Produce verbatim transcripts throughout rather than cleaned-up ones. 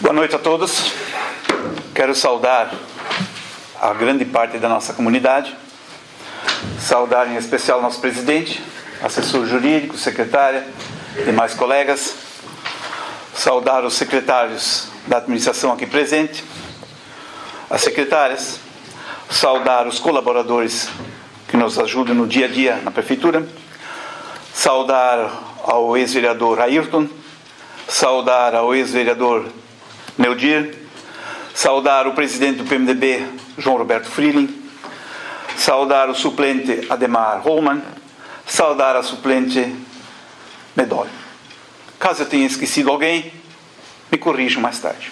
Boa noite a todos. Quero saudar a grande parte da nossa comunidade, saudar em especial nosso presidente, assessor jurídico, secretária, demais colegas, saudar os secretários da administração aqui presente, as secretárias, saudar os colaboradores que nos ajudam no dia a dia na prefeitura, saudar ao ex-vereador Ayrton, saudar ao ex-vereador Neudir, saudar o presidente do P M D B, João Roberto Freeling, saudar o suplente Ademar Holman, saudar a suplente Medoli. Caso eu tenha esquecido alguém, me corrijam mais tarde.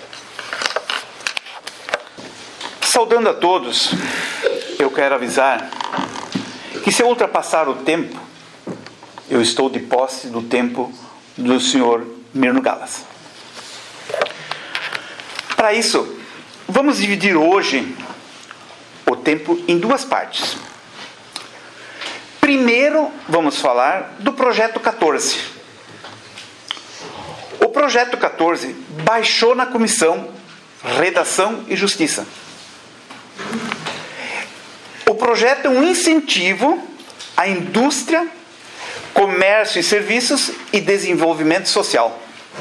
Saudando a todos, eu quero avisar que se eu ultrapassar o tempo, eu estou de posse do tempo do senhor Mirno Galas. Para isso, vamos dividir hoje o tempo em duas partes. Primeiro, vamos falar do projeto quatorze. O projeto quatorze baixou na comissão Redação e Justiça. O projeto é um incentivo à indústria, comércio e serviços e desenvolvimento social.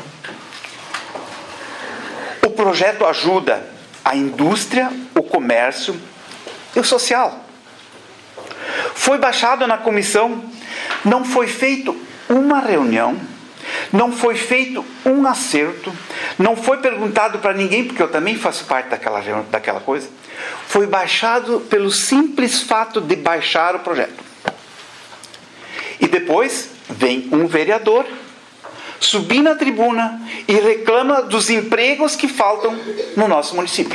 O projeto ajuda a indústria, o comércio e o social. Foi baixado na comissão, não foi feito uma reunião, não foi feito um acerto, não foi perguntado para ninguém, porque eu também faço parte daquela, daquela coisa. Foi baixado pelo simples fato de baixar o projeto. E depois vem um vereador subir na tribuna e reclama dos empregos que faltam no nosso município.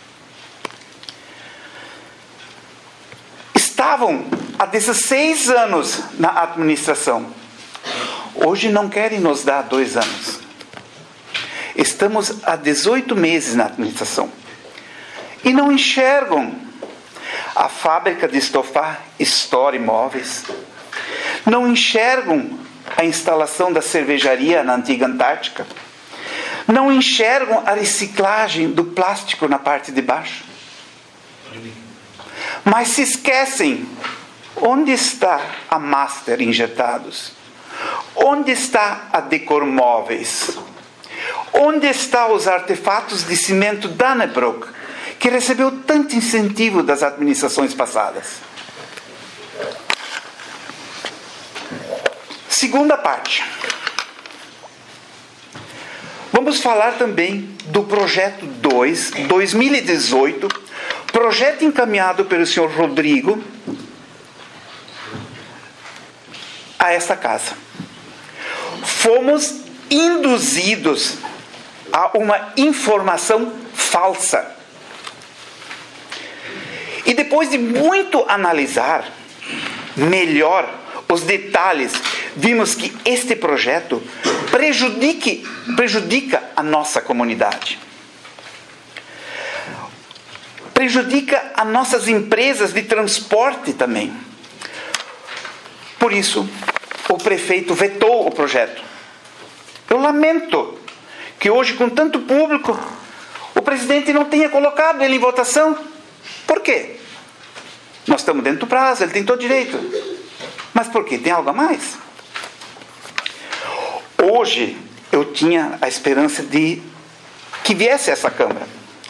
Estavam há dezesseis anos na administração. Hoje não querem nos dar dois anos. Estamos há dezoito meses na administração. E não enxergam a fábrica de estofar Store Imóveis. Não enxergam a instalação da cervejaria na antiga Antártica. Não enxergam a reciclagem do plástico na parte de baixo. Mas se esquecem, onde está a Master Injetados? Onde está a Decor Móveis? Onde estão os artefatos de cimento Dannebrook, que recebeu tanto incentivo das administrações passadas? Segunda parte. Vamos falar também do projeto dois, dois mil e dezoito, projeto encaminhado pelo senhor Rodrigo a esta casa. Fomos induzidos a uma informação falsa. E depois de muito analisar melhor os detalhes, vimos que este projeto prejudique, prejudica a nossa comunidade. Prejudica as nossas empresas de transporte também. Por isso, o prefeito vetou o projeto. Eu lamento que hoje, com tanto público, o presidente não tenha colocado ele em votação. Por quê? Nós estamos dentro do prazo, ele tem todo direito. Mas por quê? Tem algo a mais? Hoje, eu tinha a esperança de que viesse essa Câmara.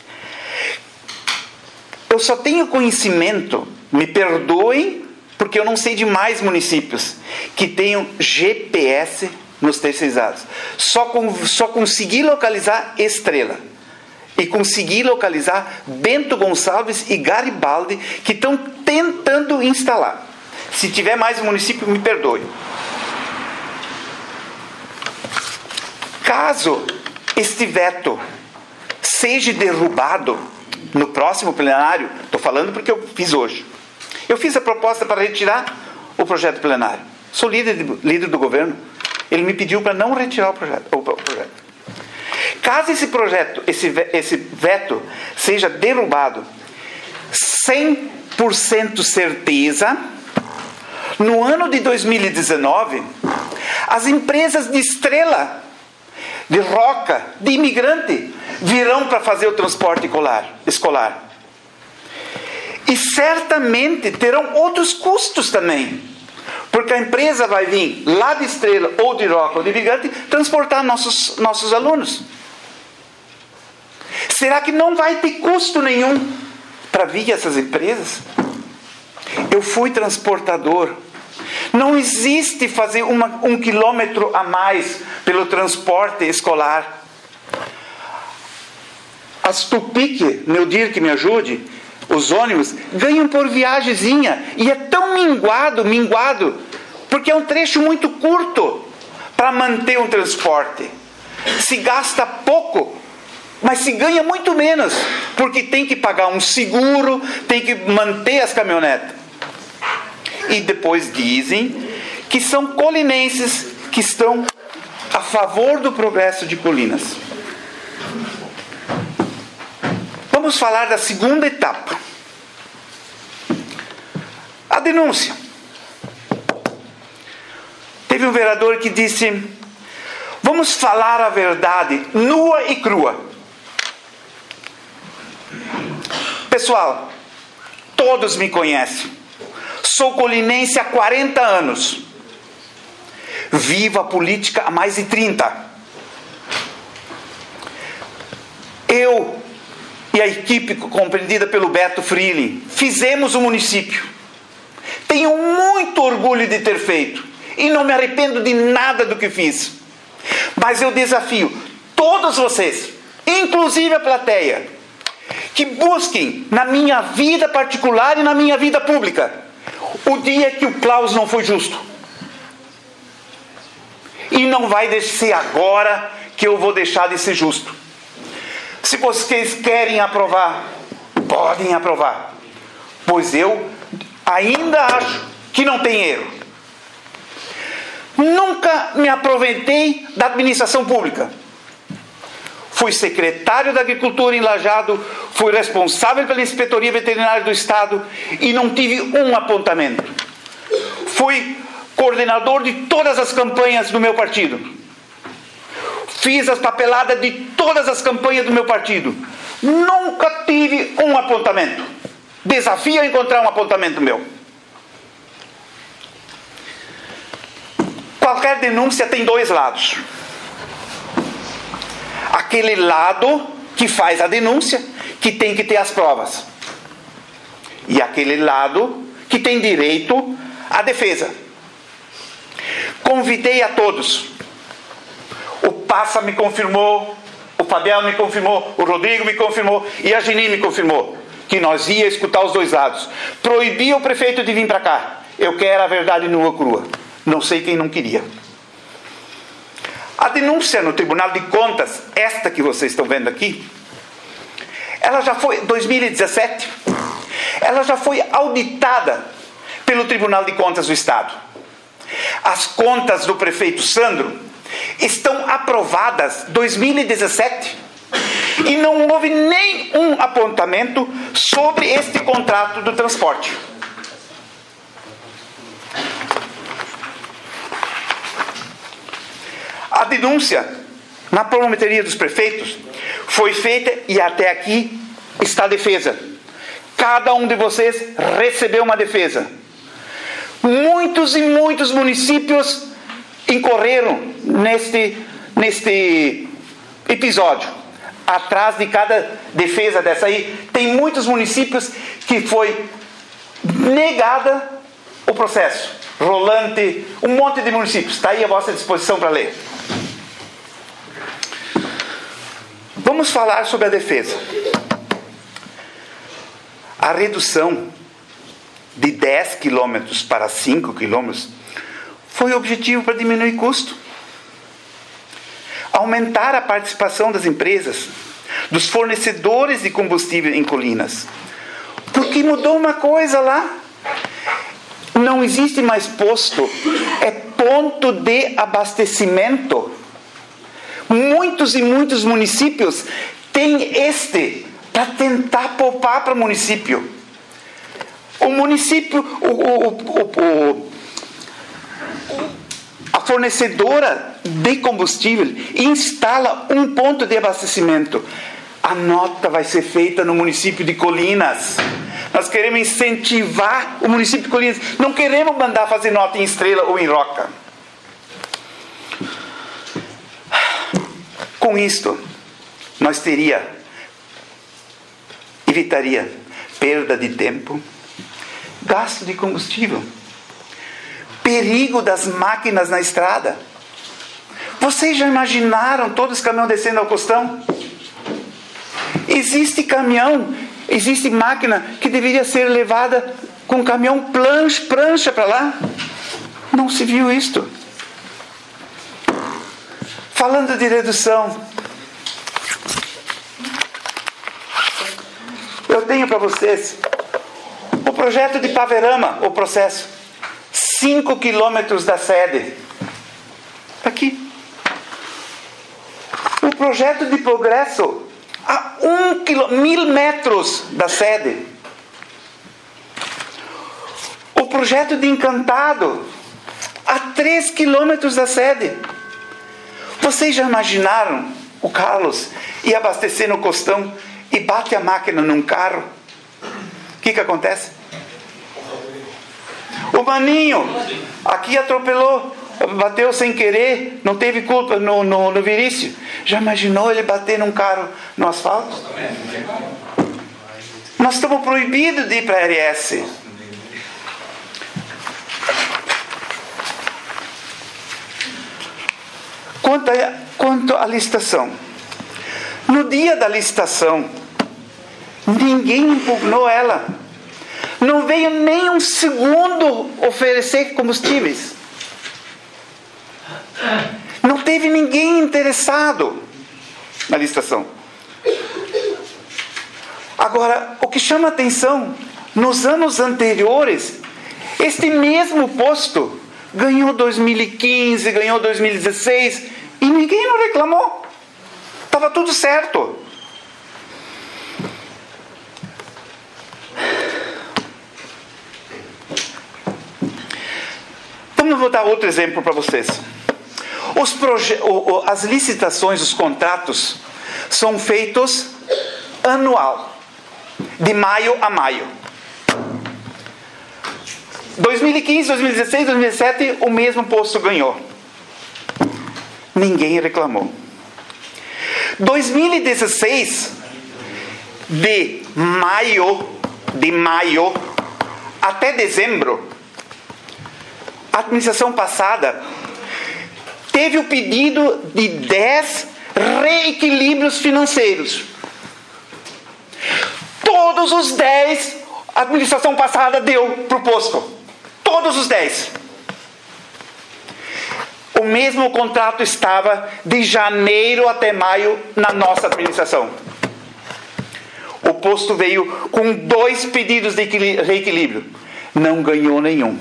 Eu só tenho conhecimento, me perdoem, porque eu não sei de mais municípios que tenham G P S nos terceirizados. Só, com, só consegui localizar Estrela. E consegui localizar Bento Gonçalves e Garibaldi, que estão tentando instalar. Se tiver mais um município, me perdoe. Caso este veto seja derrubado no próximo plenário, estou falando porque eu fiz hoje. Eu fiz a proposta para retirar o projeto plenário. Sou líder, de, líder do governo. Ele me pediu para não retirar o projeto. O, o projeto. Caso esse projeto, esse, esse veto seja derrubado, cem por cento certeza, no ano de dois mil e dezenove, as empresas de Estrela de roca, de imigrante, virão para fazer o transporte escolar. E certamente terão outros custos também. Porque a empresa vai vir lá de Estrela, ou de roca, ou de imigrante, transportar nossos, nossos alunos. Será que não vai ter custo nenhum para vir essas empresas? Eu fui transportador. Não existe fazer uma, um quilômetro a mais pelo transporte escolar. As Tupic, Neudir que me ajude, os ônibus, ganham por viagemzinha. E é tão minguado, minguado, porque é um trecho muito curto para manter um transporte. Se gasta pouco, mas se ganha muito menos, porque tem que pagar um seguro, tem que manter as caminhonetas. E depois dizem que são colinenses que estão a favor do progresso de Colinas. Vamos falar da segunda etapa. A denúncia. Teve um vereador que disse: vamos falar a verdade nua e crua. Pessoal, todos me conhecem. Sou colinense há quarenta anos. Vivo a política há mais de trinta. Eu e a equipe compreendida pelo Beto Freeling fizemos o município. Tenho muito orgulho de ter feito. E não me arrependo de nada do que fiz. Mas eu desafio todos vocês, inclusive a plateia, que busquem na minha vida particular e na minha vida pública o dia que o Klaus não foi justo. E não vai ser agora que eu vou deixar de ser justo. Se vocês querem aprovar, podem aprovar. Pois eu ainda acho que não tem erro. Nunca me aproveitei da administração pública. Fui secretário da Agricultura em Lajeado, fui responsável pela Inspetoria Veterinária do Estado e não tive um apontamento. Fui coordenador de todas as campanhas do meu partido. Fiz as papeladas de todas as campanhas do meu partido. Nunca tive um apontamento. Desafio a encontrar um apontamento meu. Qualquer denúncia tem dois lados. Aquele lado que faz a denúncia, que tem que ter as provas. E aquele lado que tem direito à defesa. Convidei a todos. O Passa me confirmou, o Fabiano me confirmou, o Rodrigo me confirmou e a Geni me confirmou que nós ia escutar os dois lados. Proibi o prefeito de vir para cá. Eu quero a verdade nua e crua. Não sei quem não queria. A denúncia no Tribunal de Contas, esta que vocês estão vendo aqui, ela já foi, dois mil e dezessete, ela já foi auditada pelo Tribunal de Contas do Estado. As contas do prefeito Sandro estão aprovadas em dois mil e dezessete e não houve nenhum apontamento sobre este contrato do transporte. A denúncia na promotoria dos prefeitos foi feita e até aqui está a defesa. Cada um de vocês recebeu uma defesa. Muitos e muitos municípios incorreram neste, neste episódio. Atrás de cada defesa dessa aí, tem muitos municípios que foi negada o processo. Rolante, um monte de municípios. Está aí à vossa disposição para ler. Vamos falar sobre a defesa. A redução de dez quilômetros para cinco quilômetros foi o objetivo para diminuir custo. Aumentar a participação das empresas, dos fornecedores de combustível em Colinas. Porque mudou uma coisa lá. Não existe mais posto, é ponto de abastecimento. Muitos e muitos municípios têm este para tentar poupar para o município. O município, o, o, o, o, a fornecedora de combustível instala um ponto de abastecimento. A nota vai ser feita no município de Colinas. Nós queremos incentivar o município de Colinas. Não queremos mandar fazer nota em Estrela ou em Roca. Com isto, nós teria, evitaria perda de tempo, gasto de combustível, perigo das máquinas na estrada. Vocês já imaginaram todos os caminhões descendo ao costão? Existe caminhão, existe máquina que deveria ser levada com caminhão plancha, prancha para lá. Não se viu isto. Falando de redução, eu tenho para vocês o projeto de Paverama, o processo. Cinco quilômetros da sede. Está aqui. O projeto de Progresso, a um quilô, mil metros da sede. O projeto de Encantado, a três quilômetros da sede. Vocês já imaginaram o Carlos ir abastecer no costão e bate a máquina num carro? O que que acontece? O maninho aqui atropelou, bateu sem querer, não teve culpa no, no, no Virício. Já imaginou ele bater num carro no asfalto? Nós estamos proibidos de ir para a R S. Quanto a, quanto à licitação, no dia da licitação, ninguém impugnou ela. Não veio nem um segundo oferecer combustíveis. Não teve ninguém interessado na licitação. Agora, o que chama atenção, nos anos anteriores, este mesmo posto ganhou dois mil e quinze, ganhou dois mil e dezesseis, e ninguém não reclamou. Estava tudo certo. Vamos dar outro exemplo para vocês. Os proje- as licitações, os contratos, são feitos anual, de maio a maio. dois mil e quinze, dois mil e dezesseis, dois mil e dezessete, o mesmo posto ganhou. Ninguém reclamou. dois mil e dezesseis, de maio, de maio até dezembro, a administração passada teve o pedido de dez reequilíbrios financeiros. Todos os dez a administração passada deu para o posto. Todos os dez. O mesmo contrato estava de janeiro até maio na nossa administração. O posto veio com dois pedidos de reequilíbrio. Não ganhou nenhum.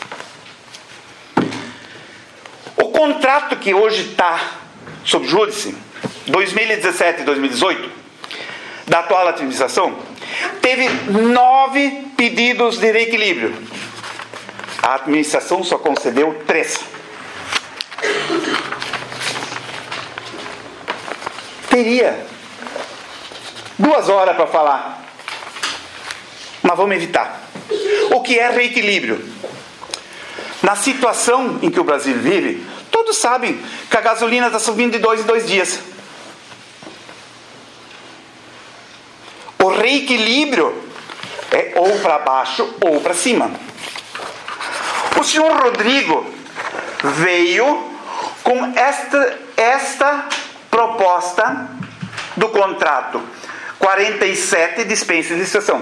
O contrato que hoje está sob júdice, dois mil e dezessete e dois mil e dezoito, da atual administração, teve nove pedidos de reequilíbrio. A administração só concedeu três. Teria duas horas para falar, mas vamos evitar. O que é reequilíbrio? Na situação em que o Brasil vive, todos sabem que a gasolina está subindo de dois em dois dias. O reequilíbrio é ou para baixo ou para cima. O senhor Rodrigo veio com esta, esta proposta do contrato quarenta e sete, dispensa de licitação.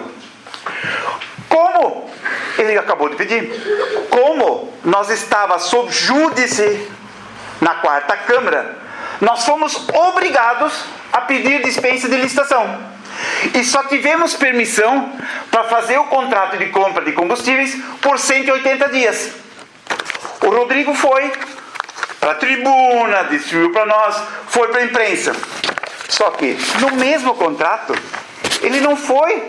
Como ele acabou de pedir, como nós estava sob júdice na quarta Câmara, nós fomos obrigados a pedir dispensa de licitação. E só tivemos permissão para fazer o contrato de compra de combustíveis por cento e oitenta dias. O Rodrigo foi para a tribuna, distribuiu para nós, foi para a imprensa. Só que no mesmo contrato, ele não foi,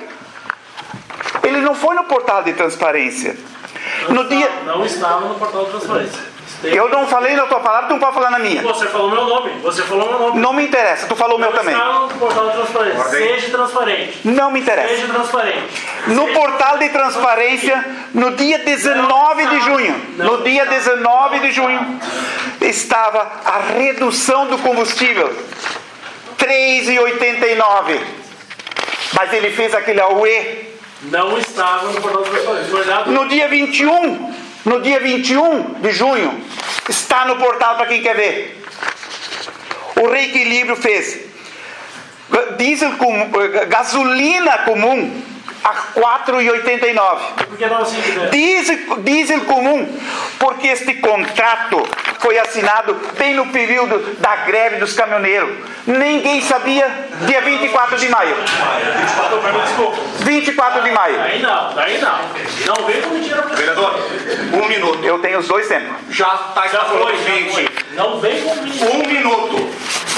ele não foi no portal de transparência. Não, no estava, dia... não estava no portal de transparência. Eu não falei na tua palavra, tu não pode falar na minha. Você falou meu nome. Você falou meu nome. Não me interessa, tu falou o meu também. Está no portal de transparência. Ordem. Seja transparente. Não me interessa. Seja transparente. No portal de transparência, no dia dezenove de junho, no dia dezenove de junho, estava a redução do combustível, três reais e oitenta e nove. Mas ele fez aquele auê. Não estava no portal de transparência. Foi dado. No dia vinte e um, no dia vinte e um de junho, está no portal para quem quer ver. O Reequilíbrio fez diesel comum, gasolina comum a quatro reais e oitenta e nove. Por que não assim que der? Diesel, diesel comum, porque este contrato foi assinado bem no período da greve dos caminhoneiros. Ninguém sabia, dia vinte e quatro de maio. vinte e quatro de maio. Daí não, daí não. Não vem com mentira pra Vereador, um minuto. Eu tenho os dois tempos. Já está Já falando foi, o já seguinte. foi. Não vem com mentira. Um minuto.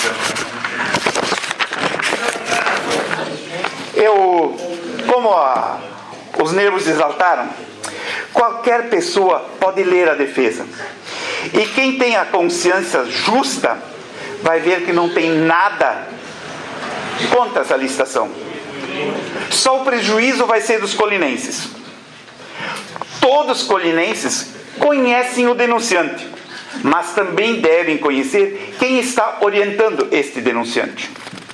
Eu, como a, os nervos exaltaram, qualquer pessoa pode ler a defesa. E quem tem a consciência justa vai ver que não tem nada contra essa licitação. Só o prejuízo vai ser dos colinenses. Todos os colinenses conhecem o denunciante, mas também devem conhecer quem está orientando este denunciante.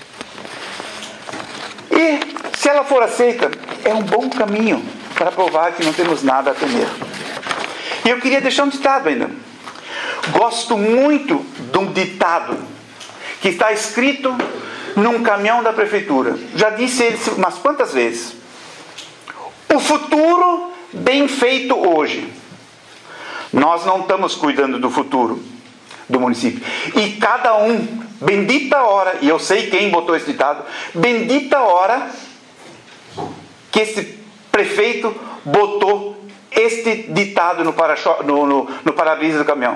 E, se ela for aceita, é um bom caminho para provar que não temos nada a temer. E eu queria deixar um ditado ainda. Gosto muito de um ditado que está escrito num caminhão da prefeitura. Já disse ele umas quantas vezes. O futuro bem feito hoje. Nós não estamos cuidando do futuro do município. E cada um, bendita hora, e eu sei quem botou esse ditado, bendita hora que esse prefeito botou este ditado no para-cho- no, no, no para-brisa do caminhão.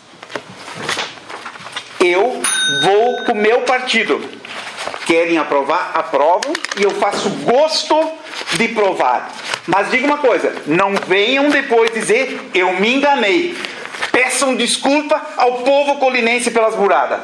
Eu vou com o meu partido. Querem aprovar? Aprovam. E eu faço gosto de provar. Mas diga uma coisa, não venham depois dizer eu me enganei. Peçam desculpa ao povo colinense pelas buradas.